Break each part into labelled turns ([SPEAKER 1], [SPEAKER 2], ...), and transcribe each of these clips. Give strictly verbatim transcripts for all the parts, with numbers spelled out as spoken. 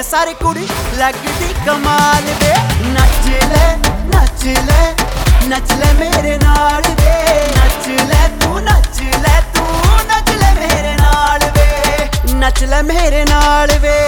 [SPEAKER 1] सारी कुड़ी लगदी कमाल वे। नच ले नच ले नच ले मेरे नाल वे, नच ले तू नच ले तू नच ले मेरे नाल वे, नच ले मेरे नाल वे।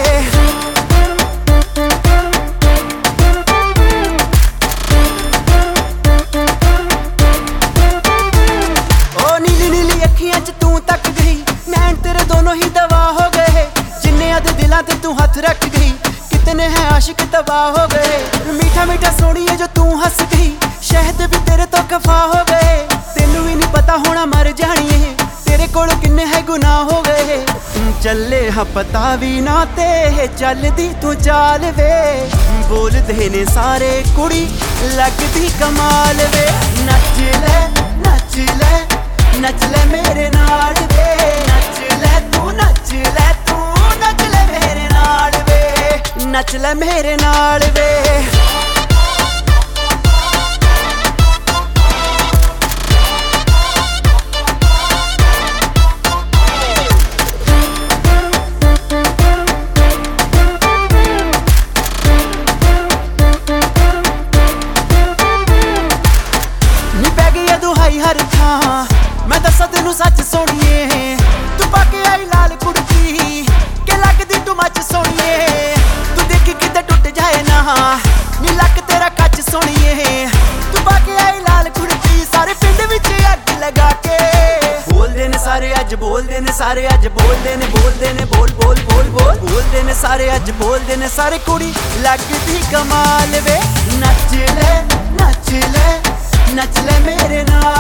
[SPEAKER 1] ते तू हथ रख गई, कितने हैं आशिक तबाह हो गए। मीठा मीठा सोनिए जो तू हंस गई, शहद भी तेरे तो खफा हो गए। तेनू भी नहीं पता होना मर जानी है, तेरे कोल किन्ने है गुनाह हो गए। चले हा पता भी ना ते चलदी तू चाल वे, बोलदे ने सारे कुड़ी लगदी कमाल वे। नच ले नच ले नच ले मेरे नाल वे, नच ले तू नच ले तू नच ले मेरे नाल वे, नच ले मेरे नाल वे। नी पै गई दुहाई हर थां, मैं दसा तेनू सच सोनिए, तू पाके आई लाल कुड़ती के लगदी तू मच सोनिए। तू देखी किते टुट जाए ना नी लक तेरा कच सोनिए, तू पाके आई लाल कुड़ती सारे पिंड विच अग लगा के। बोलदे ने सारे अज बोलदे ने सारे अज बोलदे ने बोलदे ने बोल बोल बोल बोल बोलदे ने सारे अज बोलदे ने सारे कुड़ी लगदी कमाल वे। नच ले नच ले नच ले मेरे नाल